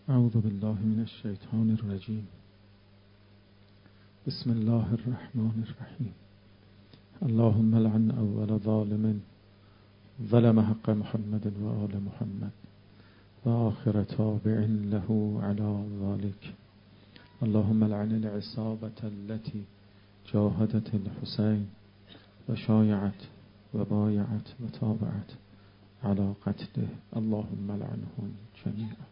اعوذ بالله من الشیطان الرجیم. بسم الله الرحمن الرحیم. اللهم لعن اول ظالم ظلم حق محمد و آل محمد و آخر تابع له على ذلك. اللهم لعن العصابة التي جاهدت الحسين و شایعت و بایعت و تابعت على قتله. اللهم لعنهم جميعا.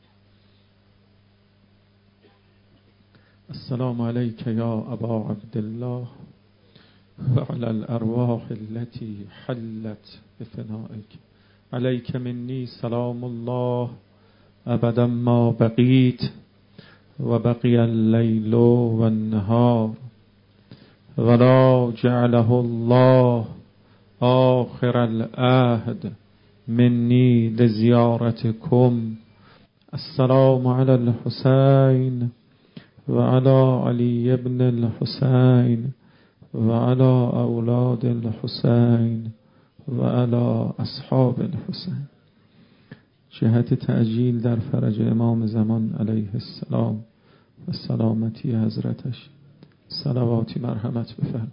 السلام عليك يا أبا عبد الله وعلى الأرواح التي حلت بفنائك. عليك مني سلام الله أبدا ما بقيت وبقي الليل والنهار، ولا جعله الله آخر العهد مني لزيارتكم. السلام على الحسين وعلى علي بن الحسين وعلى أولاد الحسين وعلى أصحاب الحسين. جهت تعجیل در فرج امام زمان علیه السلام و سلامتی حضرتش صلواتی مرحمت بفرم.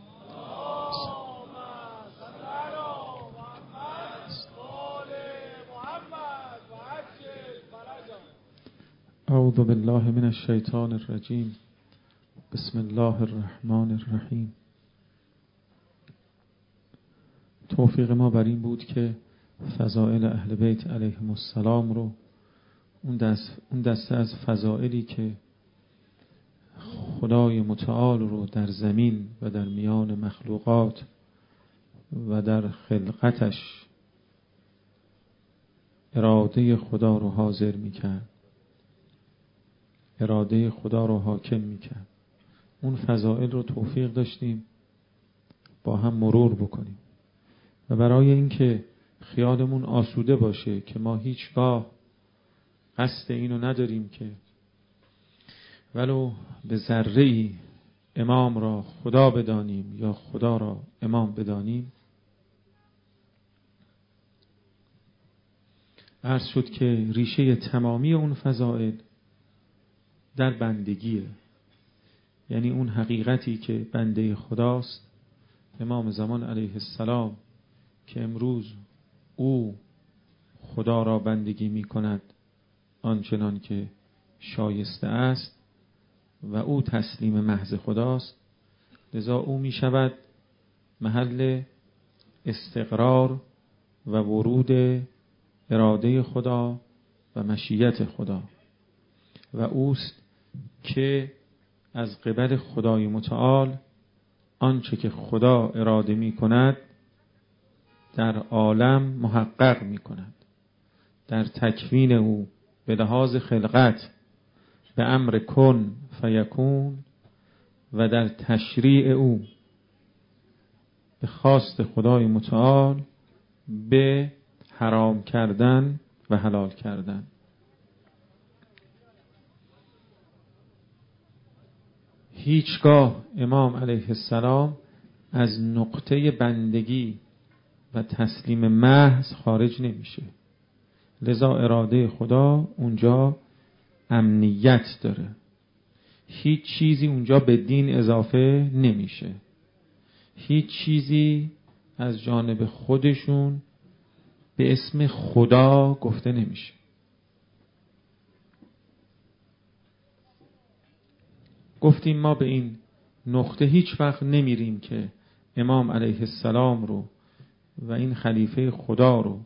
اعوذ بالله من الشیطان الرجیم. بسم الله الرحمن الرحیم. توفیق ما بر این بود که فضائل اهل بیت علیهم السلام رو، اون دسته از فضائلی که خدای متعال رو در زمین و در میان مخلوقات و در خلقتش اراده خدا رو حاضر میکرد، اراده خدا رو حاکم میکرد، اون فضائل رو توفیق داشتیم با هم مرور بکنیم. و برای اینکه خیالمون آسوده باشه که ما هیچگاه قصد اینو نداریم که ولو به ذره‌ای امام را خدا بدانیم یا خدا را امام بدانیم، عرض شد که ریشه تمامی اون فضائل در بندگیه. یعنی اون حقیقتی که بنده خداست، امام زمان علیه السلام، که امروز او خدا را بندگی می کند آنچنان که شایسته است و او تسلیم محض خداست، لذا او می شود محل استقرار و ورود اراده خدا و مشیت خدا، و اوست که از قبل خدای متعال آنچه که خدا اراده می کند در عالم محقق می کند. در تکوین او به لحاظ خلقت به امر کن فیکون، و در تشریع او به خواست خدای متعال به حرام کردن و حلال کردن. هیچگاه امام علیه السلام از نقطه بندگی و تسلیم محض خارج نمیشه. لذا اراده خدا اونجا امنیت داره، هیچ چیزی اونجا به دین اضافه نمیشه، هیچ چیزی از جانب خودشون به اسم خدا گفته نمیشه. گفتیم ما به این نقطه هیچ وقت نمیریم که امام علیه السلام رو و این خلیفه خدا رو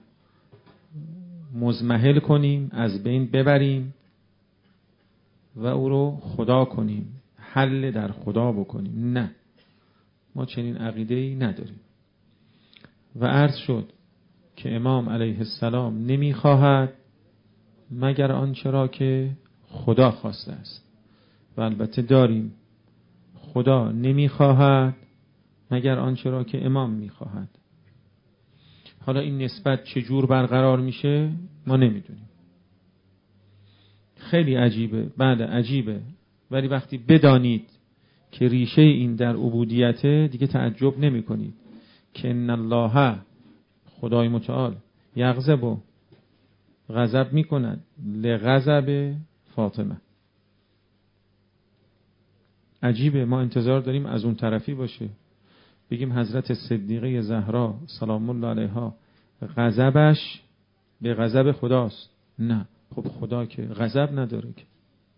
مضمحل کنیم، از بین ببریم و او رو خدا کنیم، حل در خدا بکنیم. نه، ما چنین عقیده‌ای نداریم. و عرض شد که امام علیه السلام نمیخواهد مگر آنچه را که خدا خواسته است، و البته داریم خدا نمیخواهد مگر آنچه را که امام میخواهد. حالا این نسبت چجور برقرار میشه ما نمیدونیم. خیلی عجیبه، بله عجیبه، ولی وقتی بدانید که ریشه این در عبودیته دیگه تعجب نمی کنید که ان الله، خدای متعال، یغضب، غضب میکند، لغضب فاطمه. عجیبه ما انتظار داریم از اون طرفی باشه، بگیم حضرت صدیقه زهرا سلام الله علیها غضبش به غضب خداست. نه، خب خدا که غضب نداره، که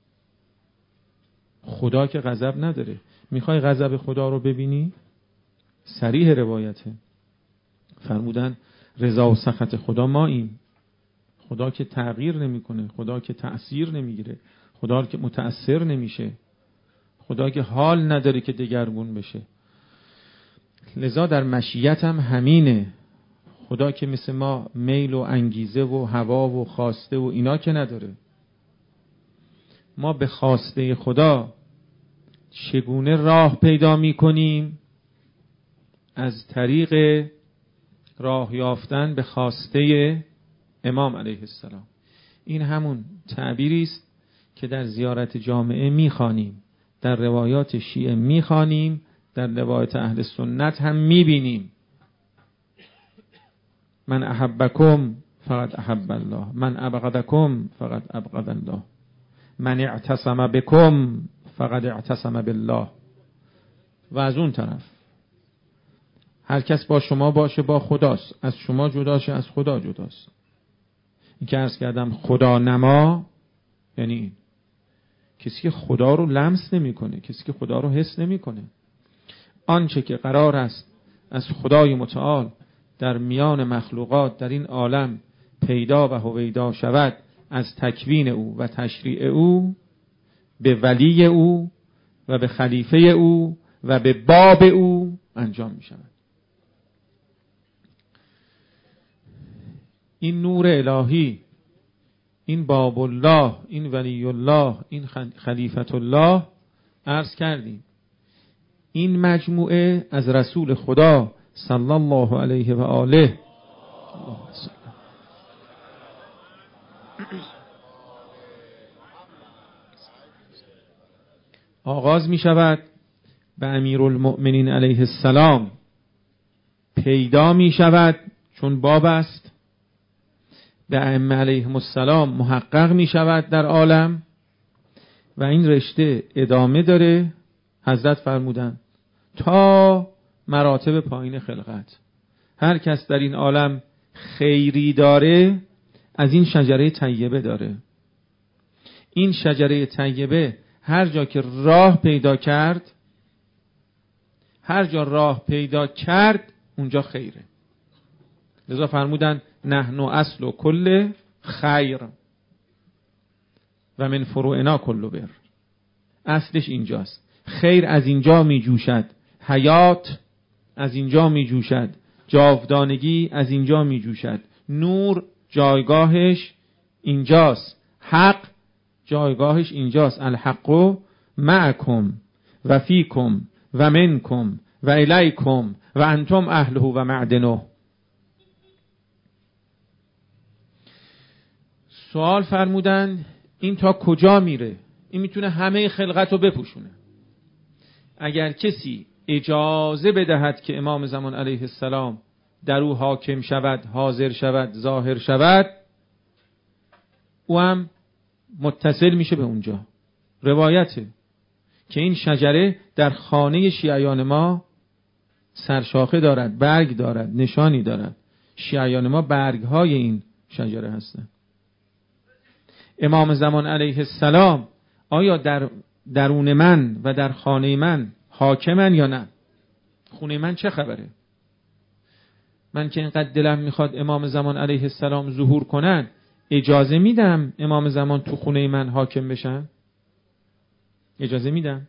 خدا که غضب نداره. میخوای غضب خدا رو ببینی؟ صریح روایته، فرمودن رضا و سخط خدا ماییم. خدا که تغییر نمیکنه، خدا که تأثیر نمیگیره، خدا که متأثر نمیشه، خدا که حال نداره که دگرگون بشه. لذا در مشیت هم همینه. خدا که مثل ما میل و انگیزه و هوا و خواسته و اینا که نداره. ما به خواسته خدا چگونه راه پیدا میکنیم؟ از طریق راه یافتن به خواسته امام علیه السلام. این همون تعبیری است که در زیارت جامعه میخوانیم، در روایات شیعه میخوانیم، در روایات اهل سنت هم میبینیم. من احبکم فقط احب الله، من ابغضکم فقط ابغض الله، من اعتصم بکم فقط اعتصم بالله. و از اون طرف هر کس با شما باشه با خداست، از شما جداشه از خدا جداست. این که عرض کردم خدا نما یعنی این. کسی که خدا رو لمس نمی کنه، کسی که خدا رو حس نمی کنه. آنچه که قرار است از خدای متعال در میان مخلوقات در این عالم پیدا و هویدا شود، از تکوین او و تشریع او به ولی او و به خلیفه او و به باب او انجام می شود. این نور الهی، این باب الله، این ولی الله، این خلیفت الله، عرض کردیم این مجموعه از رسول خدا صلی الله علیه و آله آغاز می شود به امیرالمؤمنین علیه السلام، پیدا می شود چون باب است، به ائمه علیهم السلام محقق می شود در عالم و این رشته ادامه داره. حضرت فرمودن تا مراتب پایین خلقت هر کس در این عالم خیری داره از این شجره طیبه داره. این شجره طیبه هر جا که راه پیدا کرد، هر جا راه پیدا کرد اونجا خیره. لذا فرمودن نحن اصل و کل خیر و من فروعنا کل بر. اصلش اینجاست. خیر از اینجا می جوشد، حیات از اینجا می جوشد، جاودانگی از اینجا می جوشد، نور جایگاهش اینجاست، حق جایگاهش اینجاست. الحق معکم و فیکم و منکم و الیکم و انتم اهله و معدنه. سوال فرمودن این تا کجا میره؟ این میتونه همه خلقت رو بپوشونه. اگر کسی اجازه بدهد که امام زمان علیه السلام در او حاکم شود، حاضر شود، ظاهر شود، او هم متصل میشه به اونجا. روایته که این شجره در خانه شیعیان ما سرشاخه دارد، برگ دارد، نشانی دارد. شیعیان ما برگ های این شجره هستند. امام زمان علیه السلام آیا در درون من و در خانه من حاکمن یا نه؟ خونه من چه خبره؟ من که اینقدر دلم میخواد امام زمان علیه السلام ظهور کنن، اجازه میدم امام زمان تو خونه من حاکم بشن؟ اجازه میدم؟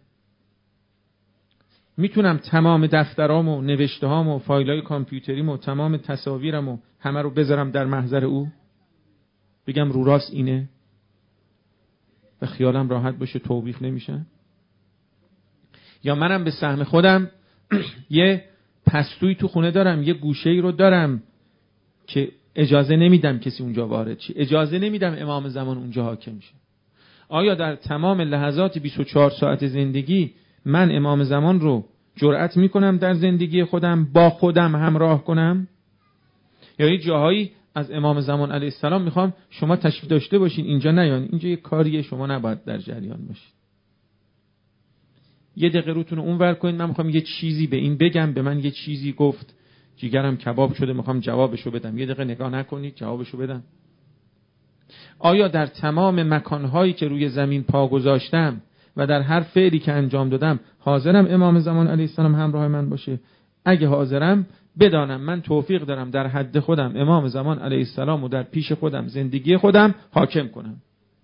میتونم تمام دفترامو، نوشتهامو، فایلای کامپیوتریمو، تمام تصاویرمو همه رو بذارم در محضر او، بگم رو راست اینه و خیالم راحت باشه، توبیخ نمیشن؟ یا منم به سهم خودم یه پستویی تو خونه دارم، یه گوشه‌ای رو دارم که اجازه نمیدم کسی اونجا وارد شه، اجازه نمیدم امام زمان اونجا حاکم شه. آیا در تمام لحظات 24 ساعت زندگی من امام زمان رو جرأت میکنم در زندگی خودم با خودم همراه کنم؟ یا یه جاهایی از امام زمان علیه السلام میخوام شما تشریف داشته باشین اینجا نیان، اینجا یه کاریه، شما نباید در جریان باشید. یه دقیقه روتون رو اونور کنید، من میخوام یه چیزی به این بگم، به من یه چیزی گفت، جیگرم کباب شده، میخوام جوابشو بدم. یه دقیقه نگاه نکنید، جوابشو بدم. آیا در تمام مکانهایی که روی زمین پا گذاشتم و در هر فعلی که انجام دادم حاضرم امام زمان علیه السلام همراه من باشه؟ اگه حاضرم بدانم من توفیق دارم در حد خودم امام زمان علیه السلام و در پیش خودم زندگی خودم حاکم کنم.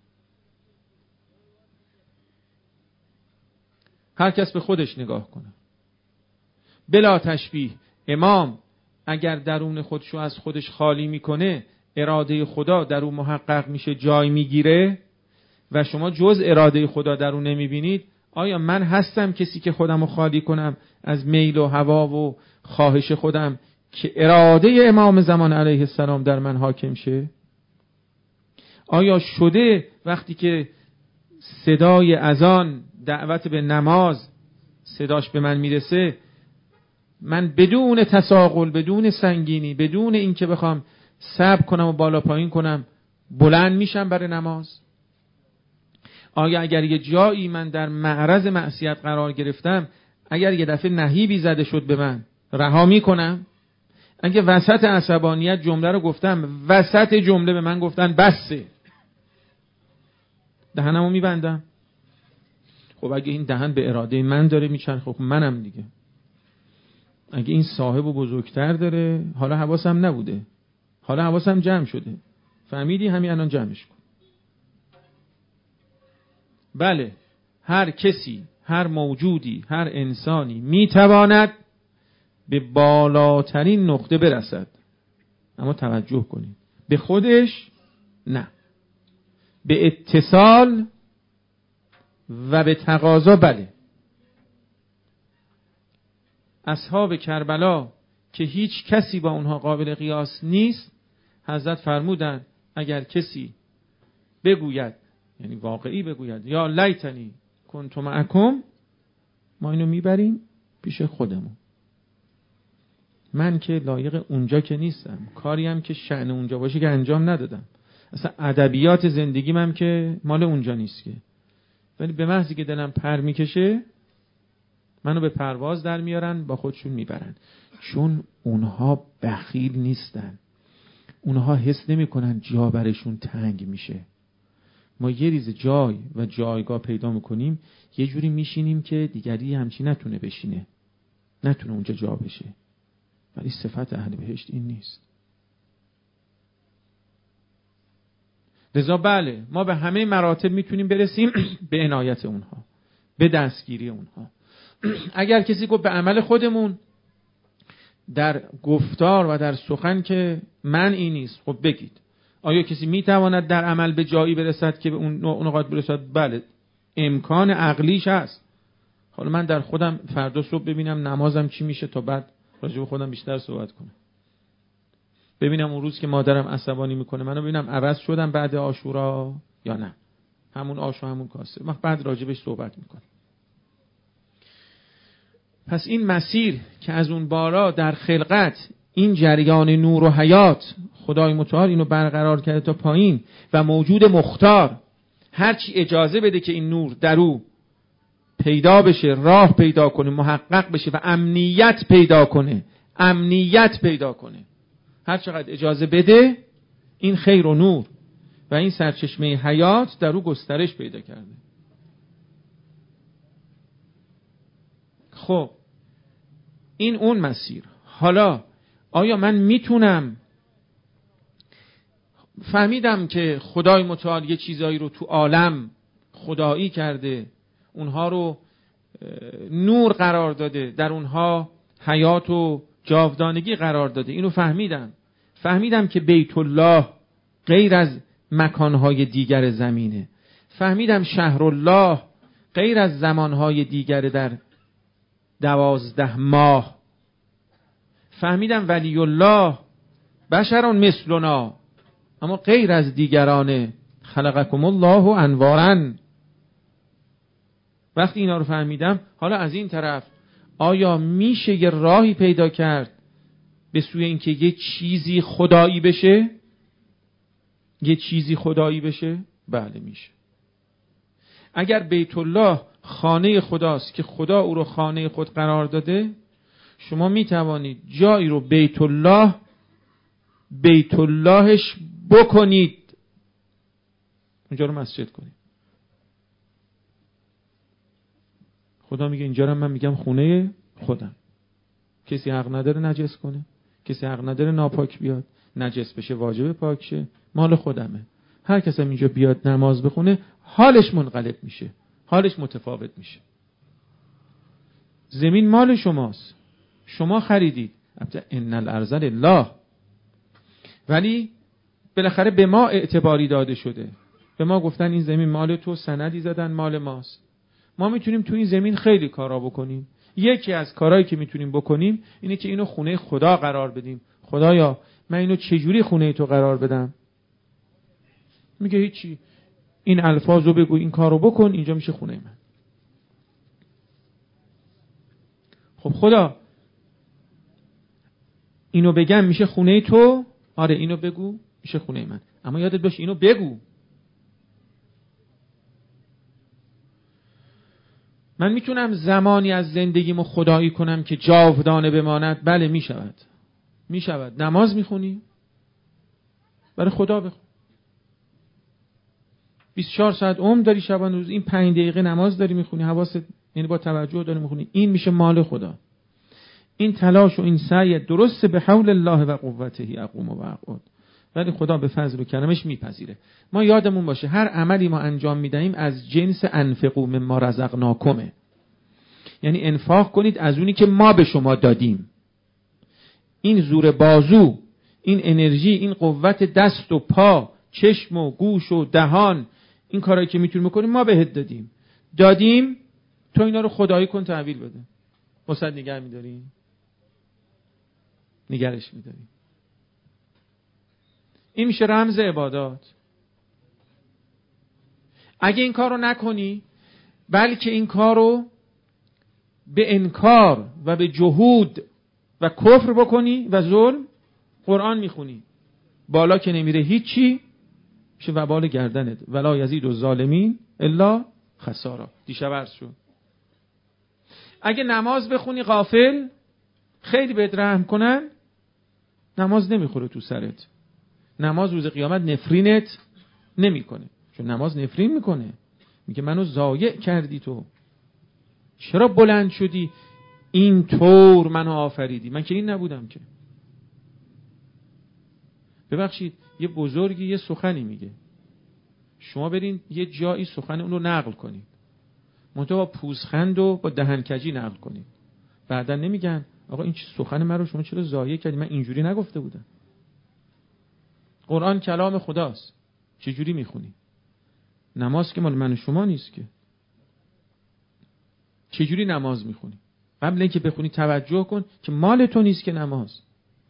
هر کس به خودش نگاه کنه بلا تشبیه. امام اگر درون خودشو از خودش خالی میکنه، اراده خدا در اون محقق میشه، جای میگیره و شما جز اراده خدا در اون نمیبینید. آیا من هستم کسی که خودم رو خالی کنم از میل و هوا و خواهش خودم که اراده امام زمان علیه السلام در من حاکم شه؟ آیا شده وقتی که صدای اذان، دعوت به نماز صداش به من میرسه، من بدون تساقل، بدون سنگینی، بدون اینکه بخوام صبر کنم و بالا پایین کنم بلند میشم برای نماز؟ آیا اگر یه جایی من در معرض معصیت قرار گرفتم، اگر یه دفعه نهیبی زده شد به من، رها میکنم؟ اگه وسط عصبانیت جمله رو گفتم، وسط جمله به من گفتن بسه، دهنمو میبندم؟ خب اگه این دهن به اراده من داره میچرخه، خب منم دیگه. اگه این صاحب و بزرگتر داره، حالا حواسم نبوده، حالا حواسم جمع شده، فهمیدی؟ همین الان جمعش کن. بله، هر کسی، هر موجودی، هر انسانی میتواند به بالاترین نقطه برسد، اما توجه کنید، به خودش نه، به اتصال و به تقاضا بله. اصحاب کربلا که هیچ کسی با اونها قابل قیاس نیست، حضرت فرمودند اگر کسی بگوید، یعنی واقعی بگوید، یا لیتنی کنت معکم، ما اینو میبریم پیش خودمون. من که لایق اونجا که نیستم، کاری هم که شأن اونجا باشه که انجام ندادم، اصلا ادبیات زندگیم هم که مال اونجا نیست که. ولی به محضی که دلم پر میکشه، منو به پرواز در میارن، با خودشون میبرن. چون اونها بخیل نیستن، اونها حس نمیکنن جا برشون تنگ میشه. ما یه ریز جای و جایگاه پیدا میکنیم، یه جوری میشینیم که دیگری همچی نتونه بشینه، نتونه اونجا جا بشه. ولی صفت اهل بهشت این نیست. لذا بله، ما به همه مراتب میتونیم برسیم به عنایت اونها، به دستگیری اونها. اگر کسی گفت به عمل خودمون در گفتار و در سخن که من این نیست، خب بگید آیا کسی میتواند در عمل به جایی برسد که به اون نقاط برسد؟ بله، امکان عقلیش هست. حالا من در خودم فردا صبح ببینم نمازم چی میشه، تا بعد راجع به خودم بیشتر صحبت کنم. ببینم اون روز که مادرم عصبانی میکنه منو، ببینم عوض شدم بعد عاشورا یا نه، همون آش و همون کاسه، بعد راجع بهش صحبت میکنم. پس این مسیر که از اون بالا در خلقت این جریان نور و حیات خدای متعال اینو برقرار کرده تا پایین، و موجود مختار هرچی اجازه بده که این نور در او پیدا بشه، راه پیدا کنه، محقق بشه و امنیت پیدا کنه، هر چقدر اجازه بده، این خیر و نور و این سرچشمه حیات در او گسترش پیدا کرده. خب این اون مسیر. حالا آیا من میتونم، فهمیدم که خدای متعال یه چیزایی رو تو عالم خدایی کرده، اونها رو نور قرار داده، در اونها حیات و جاودانگی قرار داده، اینو فهمیدم که بیت الله غیر از مکانهای دیگر زمینه، فهمیدم شهر الله غیر از زمانهای دیگر در 12 ماه، فهمیدم ولی الله بشر مثلنا، اما غیر از دیگرانه، خلقکم الله انوارا. وقتی اینا رو فهمیدم، حالا از این طرف آیا میشه یه راهی پیدا کرد به سوی اینکه یه چیزی خدایی بشه؟ یه چیزی خدایی بشه؟ بله میشه. اگر بیت الله خانه خداست که خدا او رو خانه خود قرار داده، شما می توانید جایی رو بیت اللهش بکنید، اونجا رو مسجد کنید. خدا میگه اینجا رو من میگم خونه خودم. کسی حق نداره نجس کنه، کسی حق نداره ناپاک بیاد، نجس بشه واجب پاک شه، مال خودمه. هر کس هم اینجا بیاد نماز بخونه حالش منقلب میشه، حالش متفاوت میشه. زمین مال شماست، شما خریدید، ان الارض لله، ولی بالاخره به ما اعتباری داده شده. به ما گفتن این زمین مال تو، سندی زدن مال ماست. ما میتونیم تو این زمین خیلی کارا بکنیم. یکی از کارهایی که میتونیم بکنیم اینه که اینو خونه خدا قرار بدیم. خدایا من اینو چجوری خونه تو قرار بدم؟ میگه هیچی، این الفاظو بگو، این کارو بکن، اینجا میشه خونه من. خب خدا اینو بگم میشه خونه تو؟ آره اینو بگو میشه خونه من، اما یادت باشه اینو بگو. من میتونم زمانی از زندگیمو خدایی کنم که جاودانه بماند؟ بله میشود، میشود. نماز میخونی؟ برای خدا بخون. 24 ساعت عمر داری شبانه روز، این 5 دقیقه نماز داری میخونی، حواست یعنی با توجه داری میخونی، این میشه مال خدا. این تلاش و این سعی درست به حول الله و قوته اقوم و اقعد، ولی خدا به فضل و کرمش میپذیره. ما یادمون باشه هر عملی ما انجام میدهیم از جنس انفقوا مما رزقناکمه، یعنی انفاق کنید از اونی که ما به شما دادیم. این زور بازو، این انرژی، این قوت دست و پا، چشم و گوش و دهان، این کارهایی که میتونیم بکنیم ما بهت دادیم، تو اینا رو خدایی کن، تحویل بده. واسه نگه میداری، نگرش میداری. این میشه رمز عبادات. اگه این کار رو نکنی، بلکه این کار رو به انکار و به جهود و کفر بکنی و ظلم، قرآن میخونی بالا که نمیره هیچی، میشه وبال گردنت. ولا یزید الظالمین الا خسارا. دیشب عرض شد. اگه نماز بخونی غافل، خیلی بهت رحم کنن، نماز نمیخوره تو سرت. نماز روز قیامت نفرینت نمیکنه، چون نماز نفرین میکنه، میگه منو ضایع کردی، تو چرا بلند شدی این طور منو آفریدی، من که این نبودم که. ببخشید یه بزرگی یه سخنی میگه، شما برین یه جایی سخن اون رو نقل کنید، منتها با پوزخند و با دهنکجی نقل کنید، بعدا نمیگن آقا این سخن من رو شما چرا ضایع کردی، من اینجوری نگفته بودم. قرآن کلام خداست، چجوری میخونی؟ نماز که مال من و شما نیست که. چجوری نماز میخونی؟ قبل اینکه بخونی توجه کن که مال تو نیست که نماز.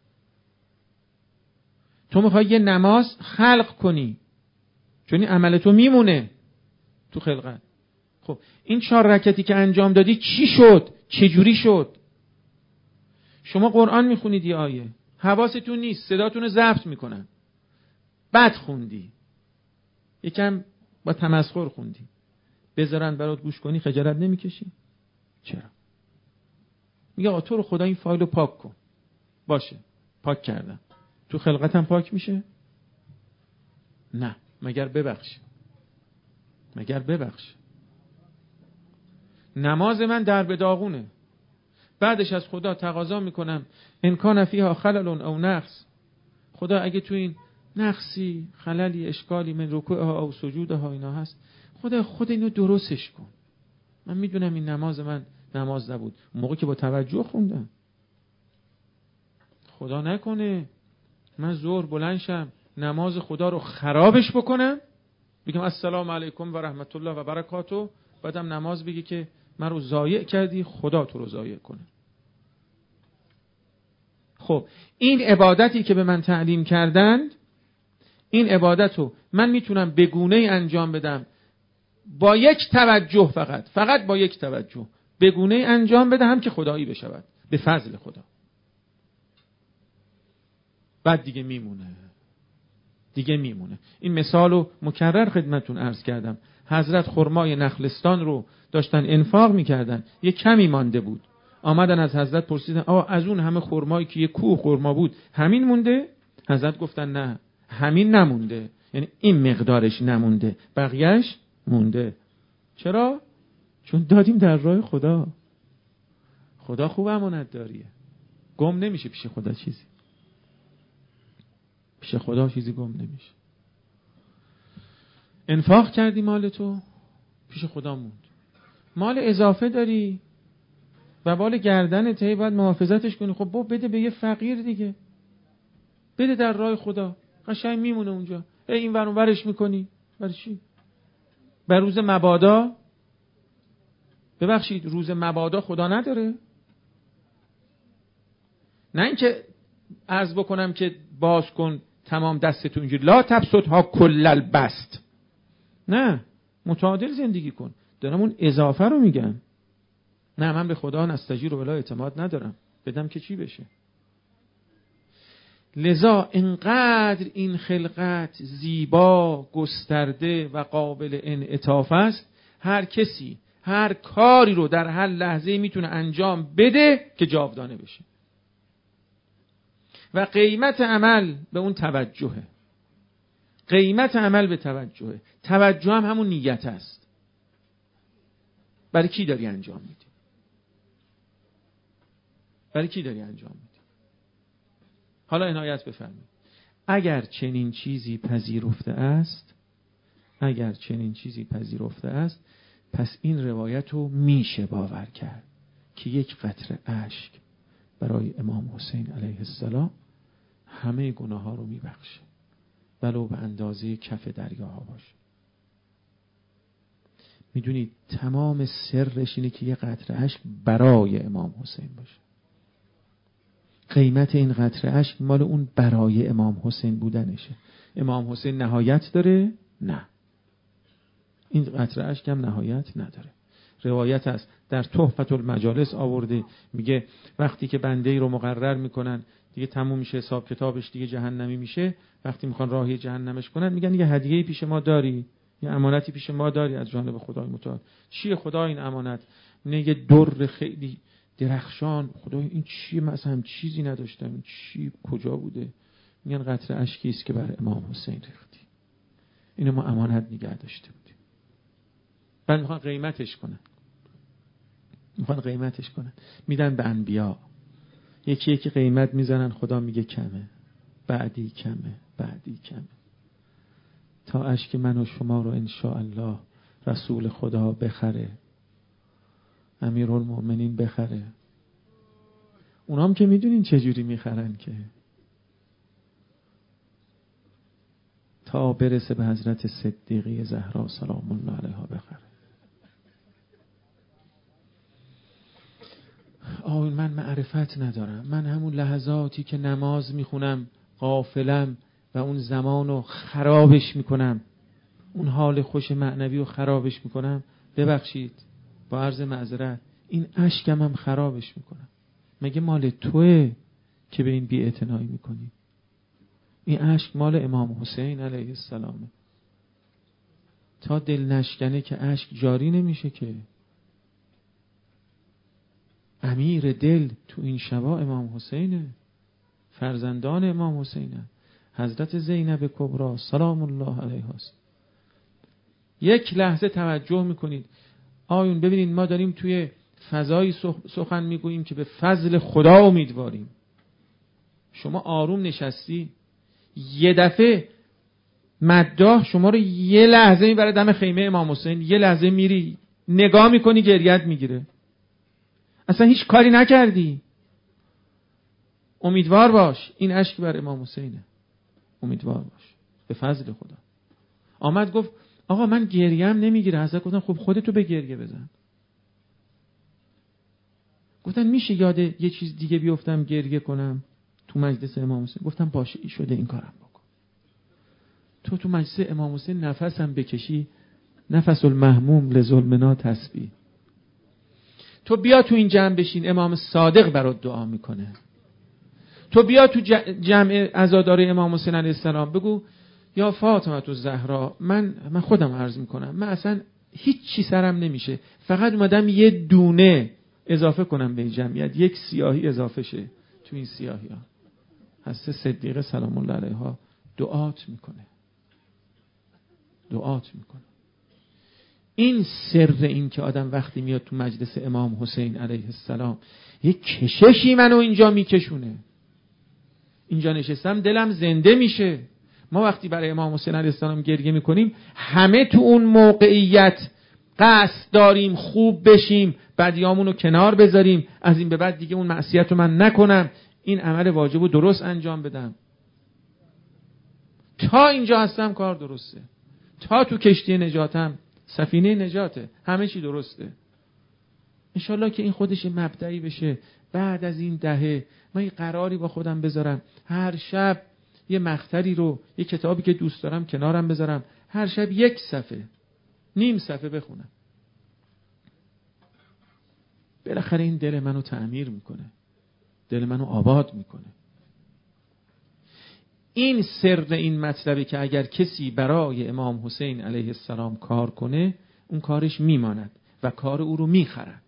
تو میخوای یه نماز خلق کنی، چون این عمل تو میمونه تو خلقت. خب این 4 رکعتی که انجام دادی چی شد؟ چجوری شد؟ شما قرآن میخونید یه آیه، حواستون نیست، صداتون رو ضبط میکنن، بد خوندی، یکم با تمسخر خوندی، بذارن برات گوش کنی، خجالت نمیکشی؟ چرا؟ میگه آقا تو رو خدا این فایل رو پاک کن. باشه پاک کردم، تو خلقتم پاک میشه؟ نه، مگر ببخش. نماز من در به داغونه، بعدش از خدا تقاضا میکنم ان کان فیها خلل او نقص، خدا اگه تو این نقصی، خللی، اشکالی من رکوعها او سجودها اینا هست، خدا خود اینو درستش کن. من میدونم این نماز من نماز نبود، موقع که با توجه خوندم. خدا نکنه من ظهر بلند شم نماز خدا رو خرابش بکنم، بگم السلام علیکم و رحمت الله و برکاته، بعدم نماز بگی که من رو ضایع کردی، خدا تو رو ضایع کنه. خب این عبادتی که به من تعلیم کردند، این عبادت رو من میتونم به گونه‌ای انجام بدم، با یک توجه، فقط با یک توجه به گونه‌ای انجام بدم که خدایی بشود به فضل خدا. بعد دیگه میمونه. دیگه میمونه. این مثالو مکرر خدمتون عرض کردم. حضرت خرمای نخلستان رو داشتن انفاق میکردن، یه کمی مانده بود. آمدن از حضرت پرسیدن از اون همه خرمایی که یه کوه خرما بود همین مونده؟ حضرت گفتن نه، همین نمونده، یعنی این مقدارش نمونده، بقیهش مونده. چرا؟ چون دادیم در راه خدا. خدا خوب امانت داریه، گم نمیشه پیش خدا چیزی. پیش خدا چیزی گم نمیشه. انفاق کردی مال تو، پیش خدا موند. مال اضافه داری و بال گردنت، هی باید محافظتش کنی. خب بده به یه فقیر دیگه، بده در راه خدا، قشنگ میمونه اونجا. این ور اون ورش میکنی برای چی؟ بر روز مبادا، ببخشید روز مبادا خدا نداره؟ نه اینکه عرض بکنم که باز کن تمام دستتو اینجوری، لا تبسطها کل البسط، نه، متعادل زندگی کن. دارم اون اضافه رو میگم. نه من به خدا نستجیر و بلا اعتماد ندارم، بدم که چی بشه. لذا انقدر این خلقت زیبا، گسترده و قابل انعطاف است، هر کسی هر کاری رو در هر لحظه میتونه انجام بده که جاودانه بشه. و قیمت عمل به اون توجهه. قیمت عمل به توجهه. توجه هم همون نیت است. برای کی داری انجام میدی؟ برای کی داری انجام میدی؟ حالا عنایت بفرمایید. اگر چنین چیزی پذیرفته است، پس این روایت رو میشه باور کرد که یک قطره اشک برای امام حسین علیه السلام همه گناه ها رو میبخشه، ولو به اندازه کف دریاها باشه. میدونید تمام سرش اینه که یک قطره اشک برای امام حسین باشه. قیمت این قطره اشک مال اون برای امام حسین بودنشه. امام حسین نهایت داره؟ نه. این قطره اشک هم نهایت نداره. روایت است در تحفة المجالس آورده، میگه وقتی که بنده‌ای رو مقرر میکنن دیگه تموم میشه حساب کتابش، دیگه جهنمی میشه، وقتی میخوان راهی جهنمش کنن میگن یه هدیه‌ای پیش ما داری، یه امانتی پیش ما داری از جانب خدای متعال. چیه خدا این امانت؟ میگه در خیلی درخشان. خدای این چیه؟ مثلا چیزی نداشتم، این چی کجا بوده؟ میگن قطره اشکی است که بر امام حسین ریختی، اینو ما امانت نگه داشته بودیم. بعد میخوان قیمتش کنن، میدن به انبیا، یکی یکی قیمت میزنن، خدا میگه کمه، بعدی کمه، تا اشک من و شما رو انشاءالله رسول خدا بخره، امیرالمؤمنین بخره. اونام که میدونین چجوری میخرن که تا برسه به حضرت صدیقه زهرا سلام الله علیها بخره. من معرفت ندارم. من همون لحظاتی که نماز میخونم غافلم و اون زمانو خرابش میکنم، اون حال خوش معنوی رو خرابش میکنم، ببخشید با عرض معذرت این اشکم هم خرابش میکنم. مگه مال توئه که به این بی‌اعتنایی میکنی؟ این اشک مال امام حسین علیه السلامه. تا دل نشکنه که اشک جاری نمیشه که. امیر دل تو این شبا امام حسینه، فرزندان امام حسینه، حضرت زینب کبرا سلام الله علیها است. یک لحظه توجه میکنید آیون ببینید ما داریم توی فضایی سخن میگوییم که به فضل خدا امیدواریم. شما آروم نشستی، یه دفعه مداح شما رو یه لحظه میبره دم خیمه امام حسین، یه لحظه میری نگاه میکنی گریت میگیره، اصلا هیچ کاری نکردی. امیدوار باش این اشک بر امام حسینه، امیدوار باش به فضل خدا. آمد گفت آقا من گریم نمیگیره. حضرت گفتن خب خودتو به گریه بزن. گفتن میشه یاد یه چیز دیگه بیفتم گریه کنم تو مجلس امام حسین؟ گفتم باشه ای شده این کارم بکن. تو مجلس امام حسین نفسم بکشی، نفس المحموم لظلمنا تسبیح. تو بیا تو این جمع بشین، امام صادق برات دعا میکنه. تو بیا تو جمع عزادار امام حسین علیه السلام بگو یا فاطمه الزهرا، من خودم عرض میکنم، من اصلا هیچ چی سرم نمیشه، فقط اومدم یه دونه اضافه کنم به این جمعیت، یک سیاهی اضافه شه تو این سیاهی ها. هسته صدیقه سلام الله علیها دعات میکنه. این سر این که آدم وقتی میاد تو مجلس امام حسین علیه السلام یک کششی منو اینجا میکشونه، اینجا نشستم دلم زنده میشه. ما وقتی برای امام حسین علیه السلام گریه میکنیم همه تو اون موقعیت قصد داریم خوب بشیم، بدیامونو کنار بذاریم، از این به بعد دیگه اون معصیت رو من نکنم، این عمل واجب رو درست انجام بدم. تا اینجا هستم کار درسته، تا تو کشتی نجاتم، سفینه نجاته، همه چی درسته. انشالله که این خودش مبدئی بشه. بعد از این دهه من یه قراری با خودم بذارم، هر شب یه مقطعی رو، یه کتابی که دوست دارم کنارم بذارم، هر شب یک صفحه، نیم صفحه بخونم. بالاخره این دل منو تعمیر میکنه، دل منو آباد میکنه. این سر این مطلبی که اگر کسی برای امام حسین علیه السلام کار کنه، اون کارش میماند و کار او رو میخرن.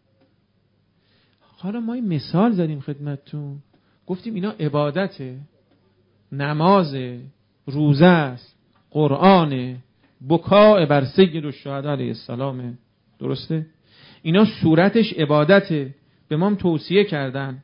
حالا ما این مثال زدیم خدمتتون، گفتیم اینا عبادته، نماز، روزه است، قرآن، بکاء بر سید الشهدا علیه السلام، درسته؟ اینا صورتش عبادته. به ما توصیه کردن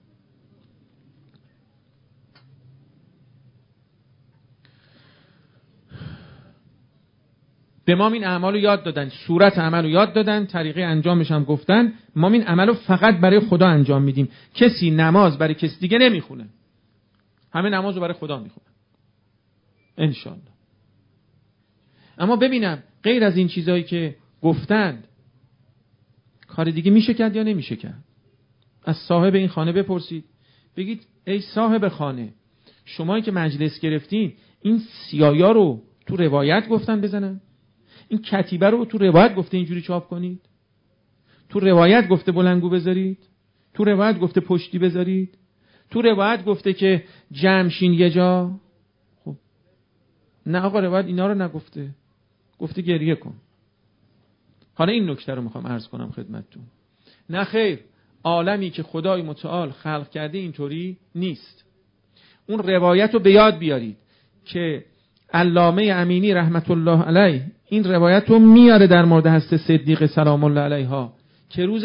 به ما این اعمال رو یاد دادن، صورت عمل رو یاد دادن، طریقه انجامش هم گفتن. ما این عمل رو فقط برای خدا انجام میدیم. کسی نماز برای کسی دیگه نمیخونه، همه نماز رو برای خدا میخونه انشالله. اما ببینم غیر از این چیزایی که گفتند کار دیگه میشه کرد یا نمیشه کرد؟ از صاحب این خانه بپرسید، بگید ای صاحب خانه، شمایی که مجلس گرفتین این سیایا رو تو روایت گفتن بزنن؟ این کتیبه رو تو روایت گفته اینجوری چاپ کنید؟ تو روایت گفته بلندگو بذارید؟ تو روایت گفته پشتی بذارید؟ تو روایت گفته که جمشین یه جا؟ خب نه آقا، روایت اینا رو نگفته، گفته گریه کن. حالا این نکته رو میخوام عرض کنم خدمتتون. نه خیر، عالمی که خدای متعال خلق کرده اینطوری نیست. اون روایت رو به یاد بیارید که علامه امینی رحمت الله علیه این روایت رو میاره در مورد هسته صدیقه سلام الله علیها که روز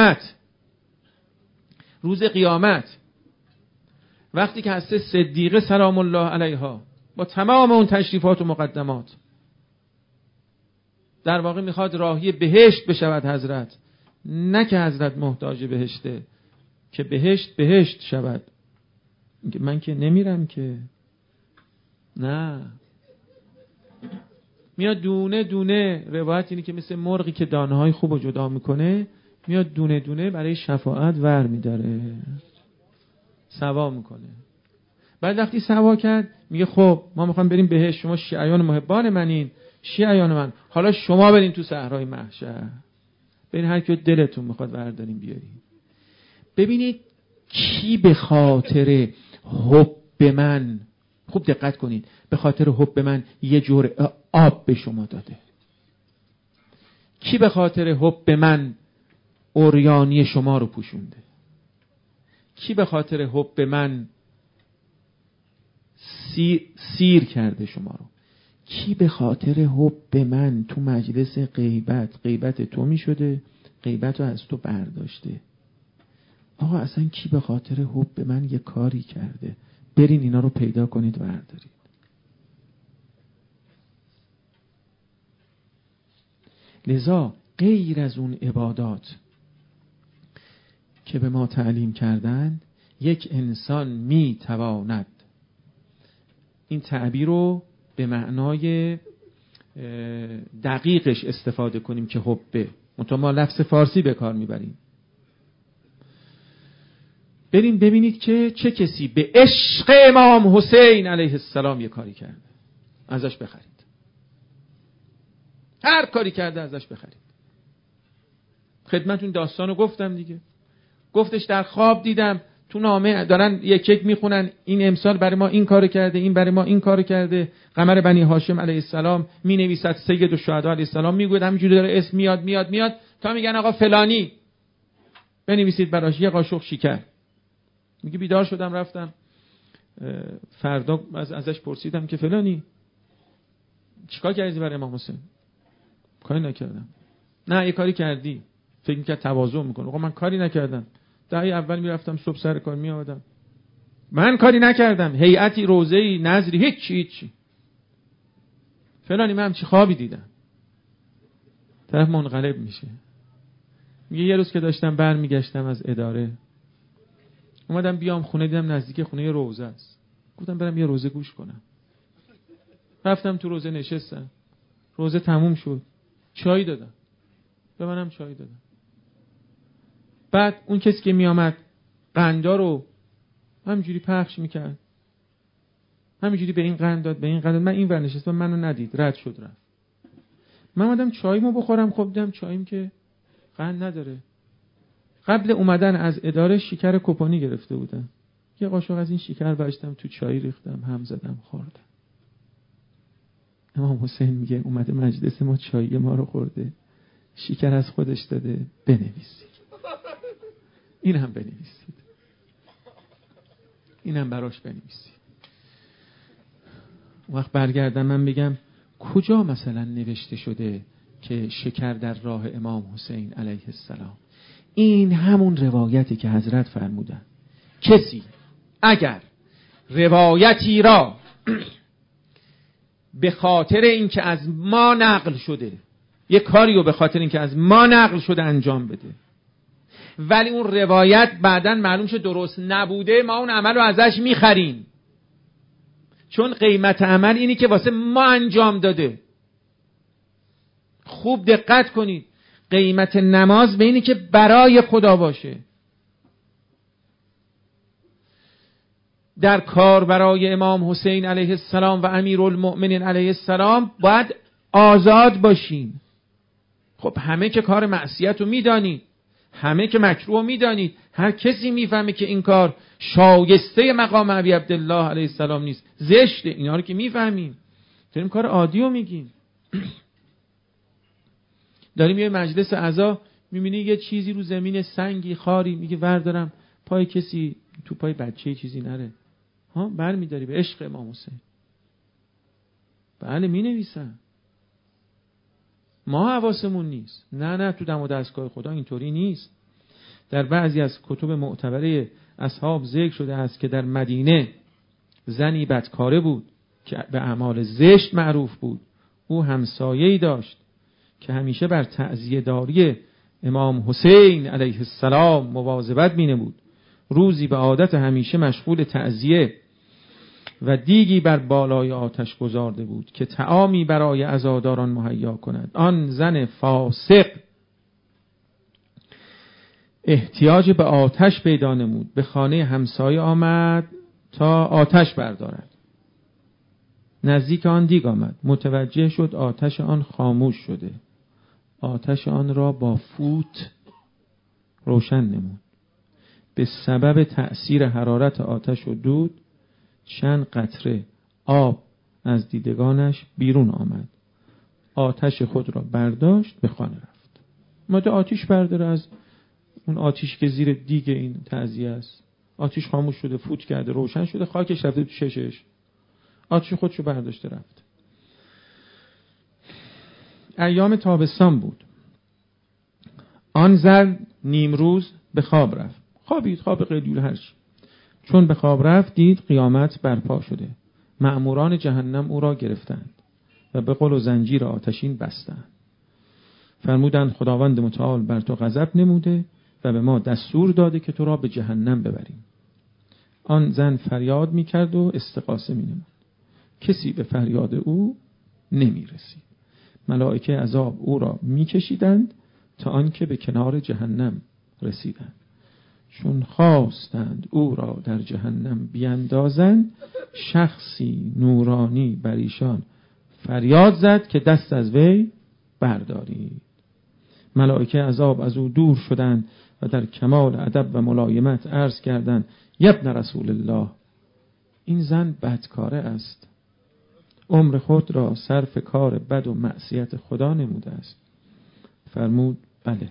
قیامت وقتی که هسته صدیقه سلام الله علیها با تمام اون تشریفات و مقدمات در واقع میخواد راهی بهشت بشود حضرت، نه که حضرت محتاج بهشته، که بهشت شود. من که نمیرم که، نه، میاد دونه دونه. روایت اینه که مثل مرغی که دانه های خوب رو جدا میکنه، میاد دونه دونه برای شفاعت ور میداره، سوا میکنه. بعد وقتی سوا کرد میگه خب ما میخوام بریم بهشت، شما شیعیان محبان منین، شیعیان من، حالا شما برین تو صحرای محشر، برین هر کی دلتون میخواد وردارین بیارین. ببینید کی به خاطر حب من، خوب دقت کنید، به خاطر حب من یه جور آب به شما داده؟ کی به خاطر حب من عریانی شما رو پوشونده؟ کی به خاطر حب من سیر کرده شما رو؟ کی به خاطر حب من تو مجلس غیبت تو می شده، غیبت رو از تو برداشته؟ آقا اصلا کی به خاطر حب من یه کاری کرده؟ برین اینا رو پیدا کنید و بردارید. لذا غیر از اون عبادات که به ما تعلیم کردن، یک انسان می تواند، این تعبیر رو به معنای دقیقش استفاده کنیم که حبه، منتها ما لفظ فارسی به کار میبریم. بریم ببینید که چه کسی به عشق امام حسین علیه السلام یه کاری کرده، ازش بخرید. هر کاری کرده ازش بخرید. خدمتون داستانو گفتم دیگه. گفتش در خواب دیدم تو نامه دارن یک یک میخونن این امسال برای ما این کارو کرده، این برای ما این کارو کرده. قمر بنی هاشم علیه السلام مینویسد، سید الشهدا علیه السلام میگه، همینجوری داره اسم میاد تا میگن آقا فلانی بنویسید براش یه قاشق شکر. میگه بیدار شدم رفتم فردا ازش پرسیدم که فلانی چیکار کردی برای امام حسین؟ کاری نکردم. نه یه کاری کردی. فکر می‌کرد تواضع میکنه. آقا من کاری نکردم. دهه اول میرفتم صبح سر کار میآمدم. من کاری نکردم. هیئتی، روزه‌ای، نظری، هیچی. فلانی من چی خوابی دیدم. طرف منقلب میشه. میگه یه روز که داشتم برمیگشتم از اداره اومدم بیام خونه، دیدم نزدیک خونه یه روزه است. گفتم برم یه روزه گوش کنم. رفتم تو روزه نشستم. روزه تموم شد. چای دادم. به منم چای دادم. بعد اون کسی که می آمد قندا رو همینجوری پخش میکرد. همینجوری به این قند داد، به این قند داد. من این ور نشستم، منو ندید، رد شد رفت. من اومدم چایمو بخورم، خب دیدم چایم که قند نداره. قبل اومدن از اداره شکر کوپانی گرفته بودم. یه قاشق از این شکر برداشتم تو چای ریختم، هم زدم خوردم. امام حسین میگه اومده مجلس ما چای ما رو خورده، شکر از خودش داده، بنویسید. این هم بنویسید. این هم براش بنویسید. وقت برگردم من بگم کجا مثلا نوشته شده که شکر در راه امام حسین علیه السلام؟ این همون روایتی که حضرت فرمودن کسی اگر روایتی را به خاطر اینکه از ما نقل شده، یه کاری رو به خاطر اینکه از ما نقل شده انجام بده، ولی اون روایت بعداً معلوم شد درست نبوده، ما اون عمل رو ازش میخریم، چون قیمت عمل اینی که واسه ما انجام داده. خوب دقت کنید، قیمت نماز به اینی که برای خدا باشه. در کار برای امام حسین علیه السلام و امیرالمؤمنین علیه السلام باید آزاد باشیم. خب همه که کار معصیت رو میدانید، همه که مکروه رو میدانید، هر کسی میفهمه که این کار شایسته مقام ابی عبدالله علیه السلام نیست، زشته، اینا رو که میفهمیم، داریم کار عادی رو میگیم. داریم یه مجلس عزا میبینی یه چیزی رو زمین، سنگی، خاری، میگه وردارم پای کسی، تو پای بچه چیزی نره، ها بر میداری به عشق امام حسین. بله مینویسن، ما حواسمون نیست. نه تو دم و دستگاه خدا اینطوری نیست. در بعضی از کتب معتبره اصحاب ذکر شده است که در مدینه زنی بدکاره بود که به اعمال زشت معروف بود. او همسایه‌ای داشت که همیشه بر تعزیه داری امام حسین علیه السلام مواظبت می‌نمود. روزی به عادت همیشه مشغول تعزیه و دیگی بر بالای آتش گذارده بود که طعامی برای عزاداران مهیا کند. آن زن فاسق احتیاج به آتش پیدا نمود، به خانه همسایه آمد تا آتش بردارد. نزدیک آن دیگ آمد، متوجه شد آتش آن خاموش شده. آتش آن را با فوت روشن نمود. به سبب تأثیر حرارت آتش و دود چند قطره آب از دیدگانش بیرون آمد. آتش خود را برداشت، به خانه رفت. ماده آتش برداره از اون آتش که زیر دیگ این تعزیه است. آتش خاموش شده، فوت کرده، روشن شده، خاکش رفته تو چشش. آتش خودشو برداشته رفت. ایام تابستان بود. آن زن نیمروز به خواب رفت. خوابید، خواب قیلوله هرچی. چون به خواب رفت دید قیامت برپا شده. مأموران جهنم او را گرفتند و به قل و زنجیر آتشین بستند. فرمودند خداوند متعال بر تو غضب نموده و به ما دستور داده که تو را به جهنم ببریم. آن زن فریاد میکرد و استغاثه مینمود. کسی به فریاد او نمی رسید. ملائکه عذاب او را میکشیدند تا آنکه به کنار جهنم رسیدند. چون خواستند او را در جهنم بیندازند، شخصی نورانی بر ایشان فریاد زد که دست از وی بردارید. ملائکه عذاب از او دور شدند و در کمال ادب و ملایمت عرض کردند ابن رسول الله، این زن بدکاره است، عمر خود را صرف کار بد و معصیت خدا نموده است. فرمود بله،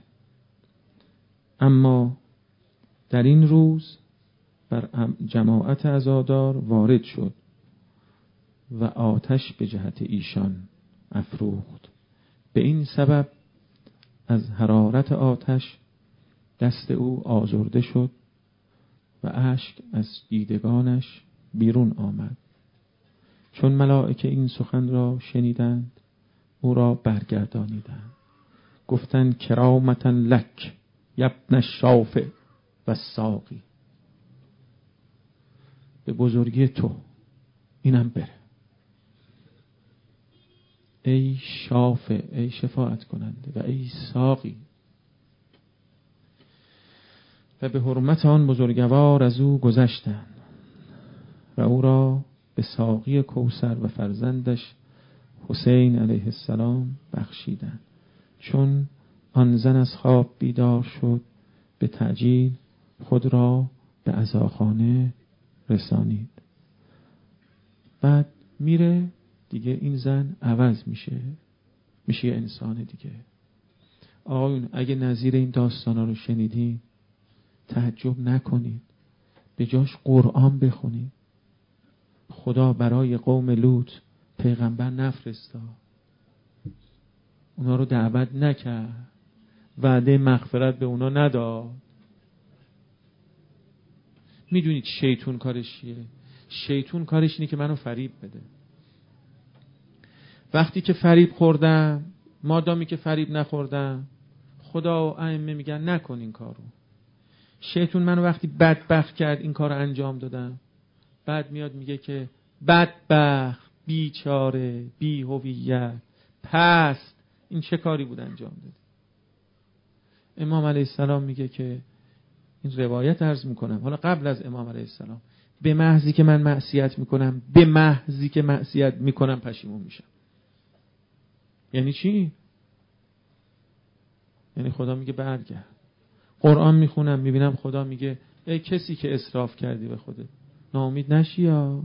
اما در این روز بر جماعت عزادار وارد شد و آتش به جهت ایشان افروخت. به این سبب از حرارت آتش دست او آزرده شد و اشک از دیدگانش بیرون آمد. چون ملائکه این سخن را شنیدند او را برگردانیدند، گفتند کرامتا لک یبن الشافع و ساقی، به بزرگی تو اینم بره، ای شافع، ای شفاعت کننده و ای ساقی. و به حرمت آن بزرگوار از او گذشتند و او را به ساقی کوثر و فرزندش حسین علیه السلام بخشیدند. چون آن زن از خواب بیدار شد به تعجیل خود را به عزاخانه رسانید. بعد میره دیگه، این زن عوض میشه یه انسان دیگه. آقایون اگه نظیر این داستانا رو شنیدین تعجب نکنید، به جاش قرآن بخونید. خدا برای قوم لوط پیغمبر نفرستاد، اونا رو دعوت نکرد، وعده مغفرت به اونا نداد. میدونید شیطون کارش چیه؟ شیطون کارش اینه که منو فریب بده. وقتی که فریب خوردم، مادامی که فریب نخوردم، خدا و ائمه میگن نکن این کارو. شیطون منو وقتی بدبخت کرد این کارو انجام دادم، بعد میاد میگه که بدبخت، بیچاره، بی هویت، پست، این چه کاری بود انجام دادی؟ امام علیه السلام میگه که این روایت عرض میکنم، حالا قبل از امام علیه السلام، به محضی که من معصیت میکنم، به محضی که معصیت میکنم پشیمون میشم. یعنی چی؟ یعنی خدا میگه برگرد. قرآن میخونم میبینم خدا میگه ای کسی که اسراف کردی به خودت ناامید نشی. یا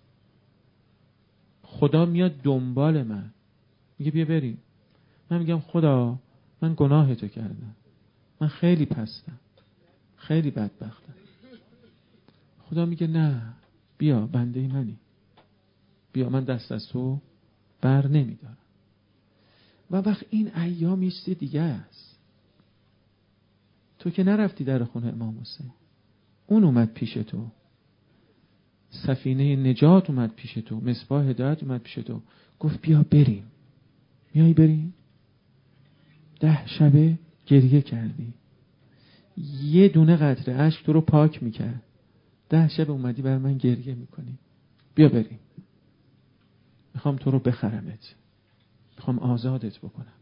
خدا میاد دنبال من میگه بیا بریم. من میگم خدا من گناه تو کردم، من خیلی پستم، خیلی بدبختم. خدا میگه نه، بیا بنده منی، بیا من دست از تو بر نمیدارم. و وقت این ایام یه چیز دیگه است. تو که نرفتی در خونه امام حسین، اون اومد پیش تو، سفینه نجات اومد پیش تو، مصباح هدایت اومد پیش تو، گفت بیا بریم. میای بریم؟ 10 شبه گریه کردی، یه دونه قطره اشک تو رو پاک میکرد. 10 شب اومدی بر من گریه میکنی. بیا بریم، میخوام تو رو بخرمت، میخوام آزادت بکنم.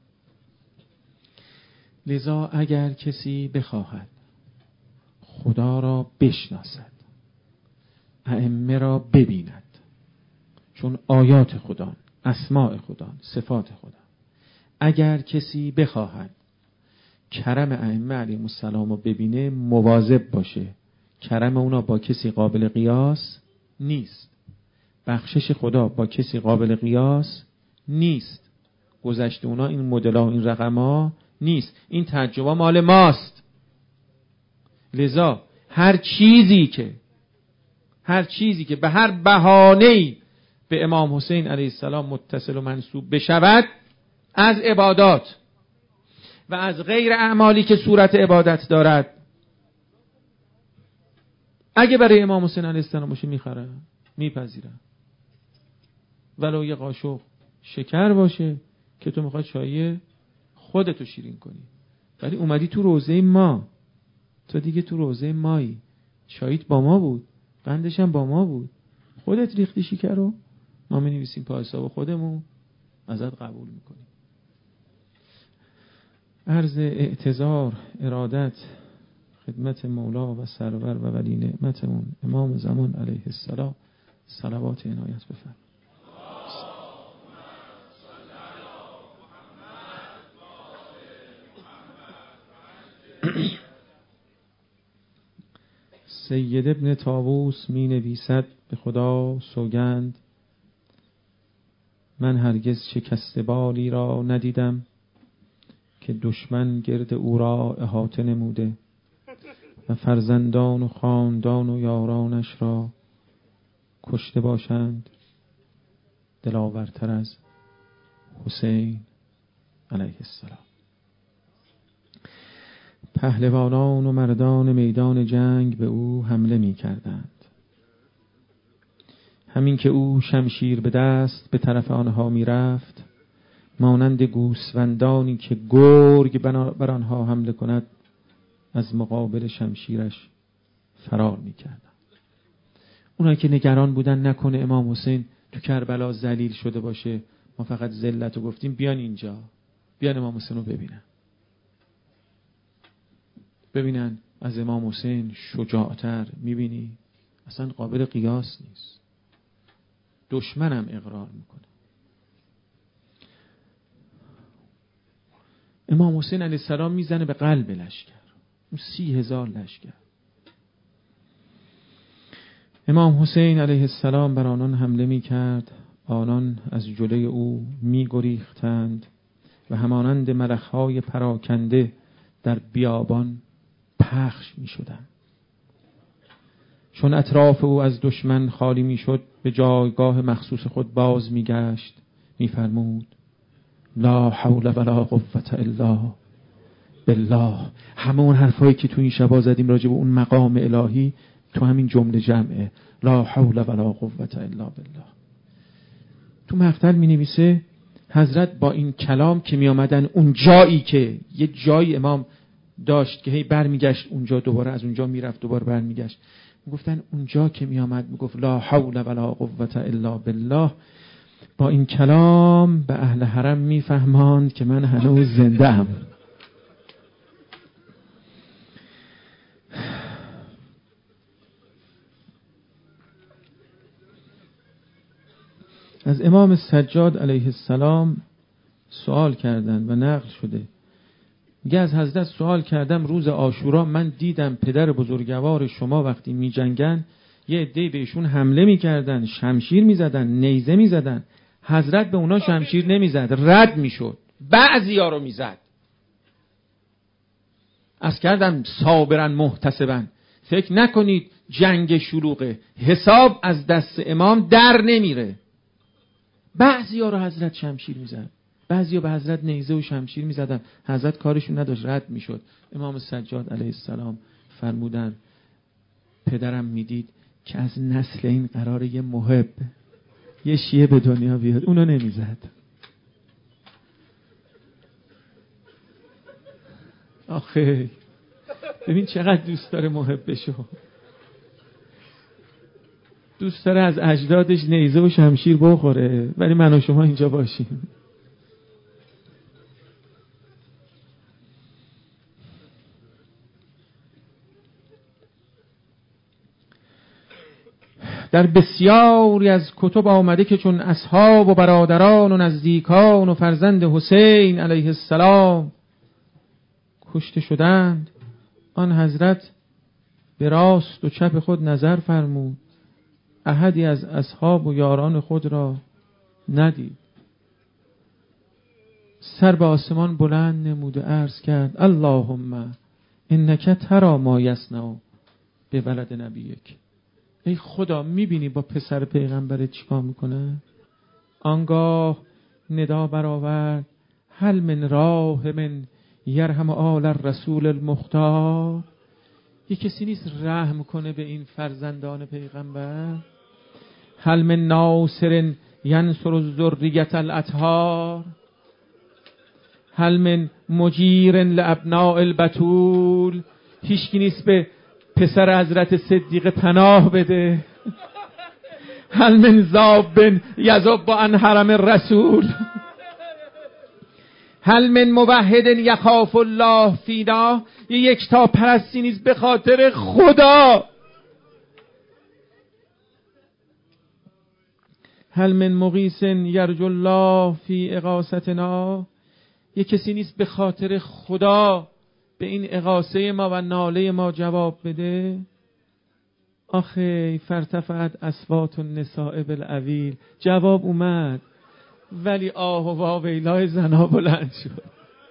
لذا اگر کسی بخواهد خدا را بشناسد، ائمه را ببیند، چون آیات خدا، اسماء خدا، صفات خدا، اگر کسی بخواهد کرم ائمه علیهم السلام رو ببینه، مواظب باشه. کرم اونا با کسی قابل قیاس نیست، بخشش خدا با کسی قابل قیاس نیست. گذشته اونا این مدل‌ها و این رقم‌ها نیست، این تجربه مال ماست. لذا هر چیزی که به هر بهانه‌ای به امام حسین علیه السلام متصل و منسوب بشود از عبادات و از غیر اعمالی که صورت عبادت دارد، اگه برای امام حسین علیه السلام باشه میخرم، میپذیرم، ولو یه قاشق شکر باشه که تو میخواد چای خودتو شیرین کنی. ولی اومدی تو روضه ما، تو دیگه تو روضه مایی، چاییت با ما بود، قندش هم با ما بود، خودت ریختی شکر رو، ما می‌نویسیم پای حساب خودمون، ازت قبول میکنیم. عرض اعتذار، ارادت خدمت مولا و سرور و ولی نعمتمون امام زمان علیه السلام، صلوات عنایت بفرمایید. سید ابن طاووس می نویسد: به خدا سوگند من هرگز شکست بالی را ندیدم که دشمن گرد او را احاطه نموده و فرزندان و خاندان و یارانش را کشته باشند دلاورتر از حسین علیه السلام. پهلوانان و مردان میدان جنگ به او حمله می کردند. همین که او شمشیر به دست به طرف آنها می رفت، مانند گوسفندانی که گرگ بر آنها حمله کند از مقابل شمشیرش فرار می کردند. اونایی که نگران بودن نکنه امام حسین تو کربلا ذلیل شده باشه، ما فقط ذلت رو گفتیم، بیان اینجا، بیان امام حسین رو ببینن از امام حسین شجاعتر. میبینی اصلا قابل قیاس نیست. دشمنم اقرار میکنه. امام حسین علیه السلام میزنه به قلب لشکر، اون 30,000 لشکر. امام حسین علیه السلام بر آنان حمله میکرد، آنان از جلوی او میگریختند و همانند ملخهای پراکنده در بیابان پخش می شدن. چون اطراف او از دشمن خالی می شد، به جایگاه مخصوص خود باز می گشت، می فرمود لا حول ولا قوة الا بالله. همون حرفایی که تو این شبا زدیم راجع به اون مقام الهی تو همین جمله جمعه، لا حول ولا قوة الا بالله. تو مقتل می نویسه حضرت با این کلام که می آمدن اون جایی که یه جایی امام داشت که هی برمیگشت اونجا، دوباره از اونجا میرفت دوباره برمیگشت، میگفتن اونجا که میآمد میگفت لا حول ولا قوة الا بالله. با این کلام به اهل حرم میفهماند که من هنوز زنده ام. از امام سجاد علیه السلام سوال کردند و نقل شده، میگه از حضرت سوال کردم روز عاشورا من دیدم پدر بزرگوار شما وقتی می جنگن یه عده‌ای بهشون حمله میکردن، شمشیر میزدن، نیزه میزدن، حضرت به اونا شمشیر نمیزد، رد میشد، بعضیا رو میزد. از کردم صابرن محتسبن، فکر نکنید جنگ شلوغه، حساب از دست امام در نمیره. بعضیا رو حضرت شمشیر میزد، بعضیا به حضرت نیزه و شمشیر میزدن، حضرت کارشون نداشت، رد میشد. امام سجاد علیه السلام فرمودن پدرم میدید که از نسل این قراره یه محب، یه شیعه به دنیا بیاد، اونو نمیزد. آخه ببین چقدر دوست داره محبشو، دوست داره از اجدادش نیزه و شمشیر بخوره، ولی من و شما اینجا باشیم. در بسیاری از کتب آمده که چون اصحاب و برادران و نزدیکان و فرزند حسین علیه السلام کشته شدند، آن حضرت به راست و چپ خود نظر فرمود، احدی از اصحاب و یاران خود را ندید. سر به آسمان بلند نمود و عرض کرد اللهم انک تری ما یصنع به ولد نبیک. ای خدا میبینی با پسر پیغمبرت چیکار میکنه؟ آنگاه ندا برآورد هل من راحم یرحم آل الرسول المختار. یک کسی نیست رحم کنه به این فرزندان پیغمبر؟ هل من ناصر ینصر الذریة الاطهار، هل من مجیر لابناء البتول. هیچکی نیست به پسر حضرت صدیق پناه بده. هل من ذاب یذب عن حرم الرسول، هل من موحد یخاف الله فینا. یک تا پرستی نیست به خاطر خدا. هل من مغیث یرجو الله فی اغاثتنا. یک کسی نیست به خاطر خدا به این اغاثه ما و ناله ما جواب بده؟ آخه فرتفعت اصوات النساء بالعویل، جواب اومد ولی آه و واویلای زنا بلند شد.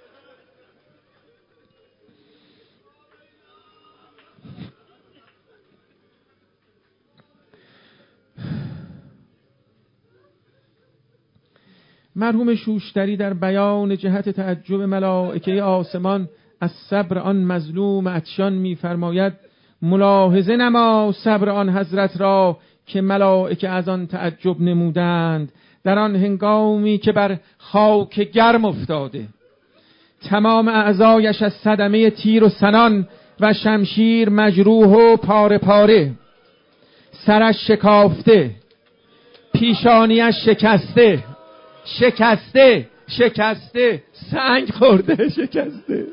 مرحوم شوشتری در بیان جهت تعجب ملائکه آسمان از صبر آن مظلوم عطشان می‌فرماید ملاحظه نما صبر آن حضرت را که ملائکه از آن تعجب نمودند در آن هنگامی که بر خاک گرم افتاده، تمام اعضایش از صدمه تیر و سنان و شمشیر مجروح و پاره پاره، سرش شکافته، پیشانیش شکسته، سنگ خورده، شکسته،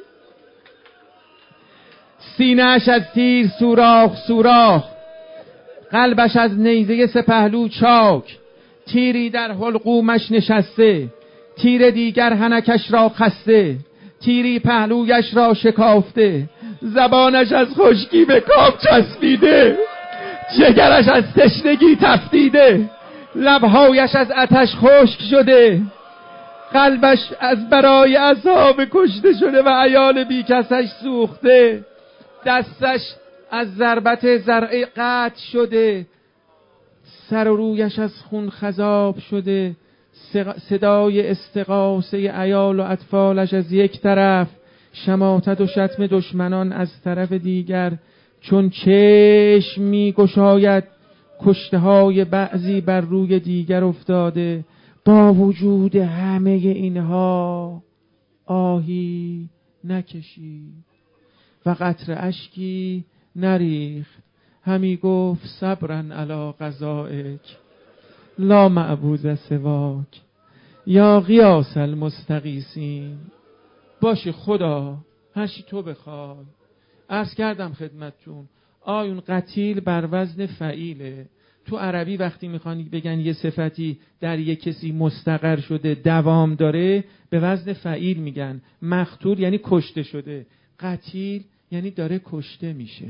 سینه‌اش از تیر سوراخ، قلبش از نیزه سپهلو چاک، تیری در حلقومش نشسته، تیر دیگر حنکش را خسته، تیری پهلویش را شکافته، زبانش از خشکی به کام چسبیده، جگرش از تشنگی تفتیده، لبهایش از آتش خشک شده، قلبش از برای عذاب کشته شده و عیال بیکسش سوخته، دستش از ضربت زرع قطع شده، سر و رویش از خون خضاب شده، صدای استغاثه عیال و اطفالش از یک طرف، شماتت و شتم دشمنان از طرف دیگر، چون چشم می گشاید کشته های بعضی بر روی دیگر افتاده. با وجود همه اینها آهی نکشید و قطره اشکی نریخت، همی گفت صبرن علی قضائک لا معبود سواک یا غیاث المستغیثین. باشه خدا هر چی تو بخوای. عرض کردم خدمتتون آیون قتیل بر وزن فعیله. تو عربی وقتی میخوان بگن یه صفتی در یه کسی مستقر شده دوام داره به وزن فعیل میگن. مقتول یعنی کشته شده، قتیل یعنی داره کشته میشه،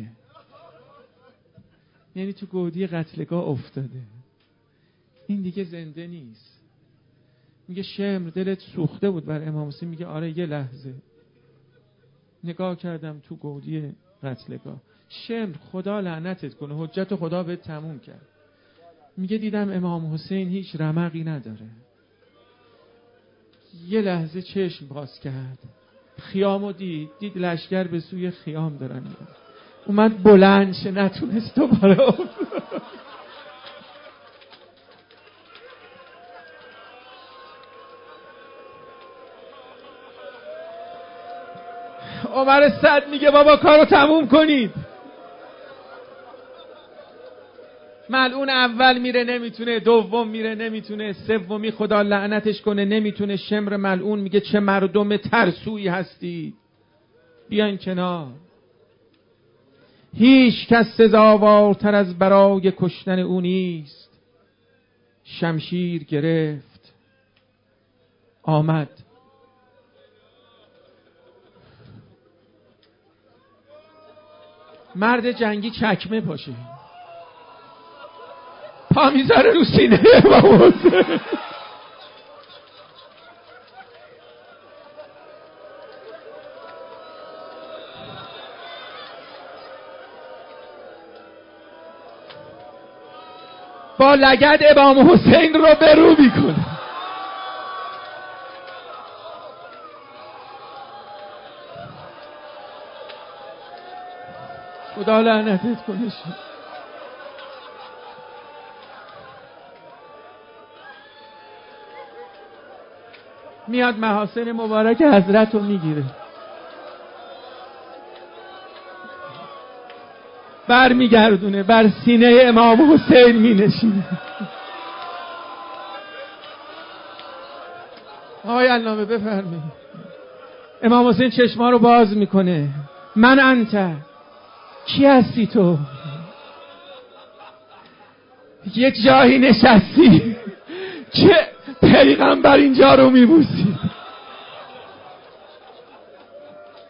یعنی تو گودی قتلگاه افتاده، این دیگه زنده نیست. میگه شمر دلت سوخته بود بر امام حسین؟ میگه آره یه لحظه نگاه کردم تو گودی قتلگاه. شمر خدا لعنتت کنه، حجت خدا به تموم کرد. میگه دیدم امام حسین هیچ رمقی نداره، یه لحظه چشم باز کرد، خیامو دید لشکر به سوی خیام دارن میاد، اومد بلند شه نتونست دوباره عمر سعد میگه بابا کارو تموم کنید. ملعون اول میره نمیتونه، دوم میره نمیتونه، سومی خدا لعنتش کنه نمیتونه. شمر ملعون میگه چه مردم ترسویی هستی، بیاین کنار. هیچ کس سزاوارتر از برای کشتن او نیست. شمشیر گرفت آمد. مرد جنگی چکمه پاشه، پا میذاره رو سینه امام حسین. با لگد امام حسین رو برو میکنه. خدا لعنتت کنه. میاد محاسن مبارک حضرت رو میگیره، بر میگردونه، بر سینه امام حسین مینشینه. آقای علامه بفرمایید. امام حسین چشما رو باز میکنه. من انت، کی هستی تو؟ یک جایی نشستی که پیغمبر اینجا رو میبوسی.